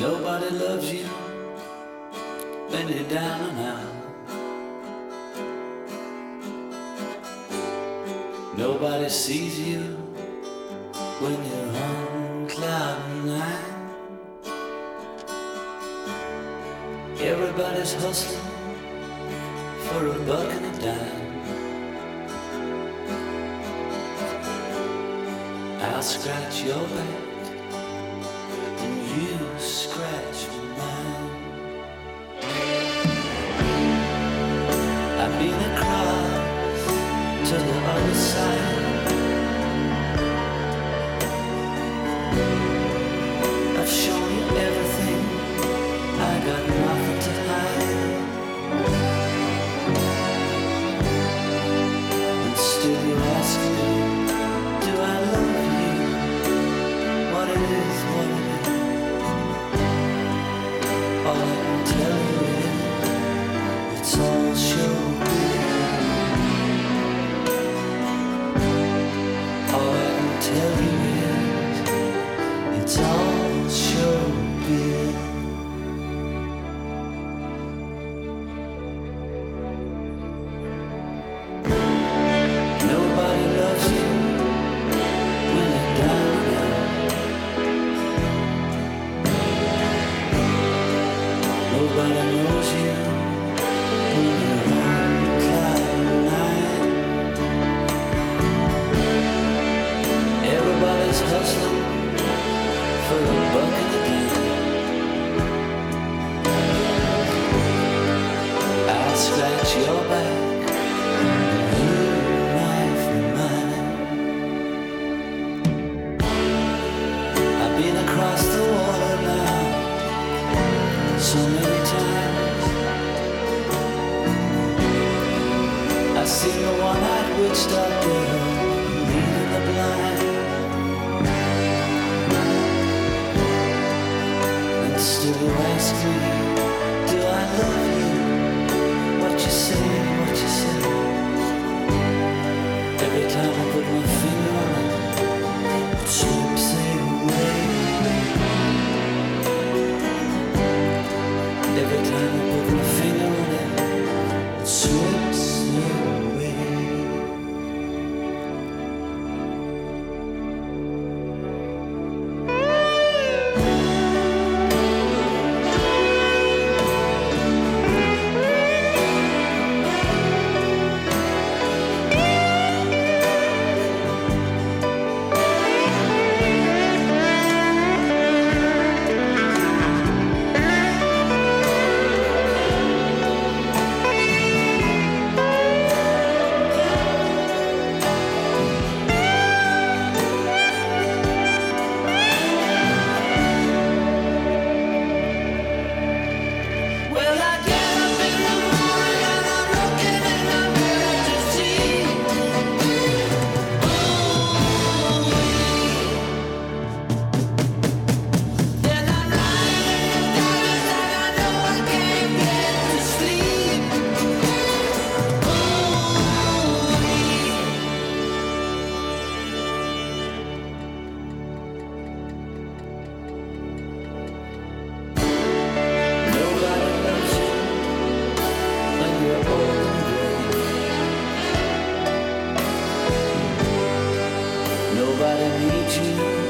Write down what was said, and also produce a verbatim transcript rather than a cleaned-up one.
Nobody loves you when you're down and out. Nobody sees you when you're on cloud nine. Everybody's hustling for a buck and a dime. I'll scratch your back and you scratch mine. I've been across to the other side. I've shown you everything, I got nothing to hide. And still you ask me, do I love you? What it is, what it is. All I can tell you is, it's all showbiz. All I can tell you is, it's all showbiz. Nobody loves you when you're down and out. Nobody knows you when you're on cloud nine. Everybody's hustling for a buck and a dime. I'll scratch your back, you knife mine. I've been across the water now so many times. I've seen the one-eyed witch doctor leading the blind. And still you ask me, do I love you? What you say, what you say. Every time I put my finger on it, it slips away. Every time I put my finger on it, it slips away. Well, I get up in the morning and I'm looking and I'm ready to see. Then I'm lying in the darkness and I know I can't get to sleep. Nobody loves you when you're old and gray. Nobody needs you